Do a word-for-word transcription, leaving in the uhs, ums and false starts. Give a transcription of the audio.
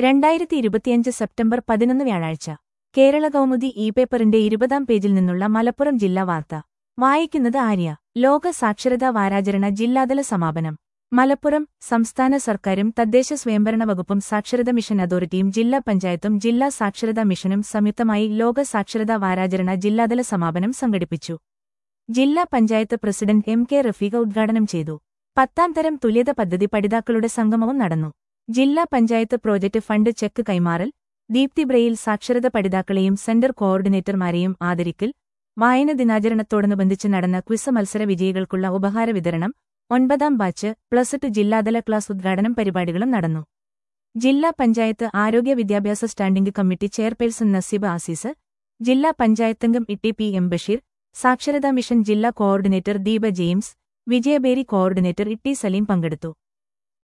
രണ്ടായിരത്തി ഇരുപത്തിയഞ്ച് സെപ്റ്റംബർ പതിനൊന്ന് വ്യാഴാഴ്ച കേരള കൗമുദി ഇ പേപ്പറിന്റെ ഇരുപതാം പേജിൽ നിന്നുള്ള മലപ്പുറം ജില്ലാ വാർത്ത വായിക്കുന്നത് ആര്യ. ലോക സാക്ഷരതാ വാരാചരണ ജില്ലാതല സമാപനം. മലപ്പുറം. സംസ്ഥാന സർക്കാരും തദ്ദേശ സ്വയംഭരണ വകുപ്പും സാക്ഷരതാ മിഷൻ അതോറിറ്റിയും ജില്ലാ പഞ്ചായത്തും ജില്ലാ സാക്ഷരതാ മിഷനും സംയുക്തമായി ലോക സാക്ഷരതാ വാരാചരണ ജില്ലാതല സമാപനം സംഘടിപ്പിച്ചു. ജില്ലാ panchayat president M K Rafeeq ഉദ്ഘാടനം ചെയ്തു. പത്താം തരം തുല്യത പദ്ധതി പഠിതാക്കളുടെ സംഗമവും നടന്നു. ജില്ലാ പഞ്ചായത്ത് പ്രോജക്ട് ഫണ്ട് ചെക്ക് കൈമാറൽ, ദീപ്തി ബ്രെയിൽ സാക്ഷരത പഠിതാക്കളെയും സെന്റർ കോഓർഡിനേറ്റർമാരെയും ആദരിക്കൽ, വായന ദിനാചരണത്തോടനുബന്ധിച്ച് നടന്ന ക്വിസ് മത്സര വിജയികൾക്കുള്ള ഉപഹാര വിതരണം, ഒൻപതാം ബാച്ച് പ്ലസ് ടു ജില്ലാതല ക്ലാസ് ഉദ്ഘാടനം പരിപാടികളും നടന്നു. ജില്ലാ പഞ്ചായത്ത് ആരോഗ്യ വിദ്യാഭ്യാസ standing committee chairperson Naseeb Azeez, ജില്ലാ പഞ്ചായത്തംഗം ഇട്ടി പി എം ബഷീർ, സാക്ഷരതാ മിഷൻ ജില്ലാ coordinator Deepa James, Vijayabheri coordinator Itty Saleem പങ്കെടുത്തു.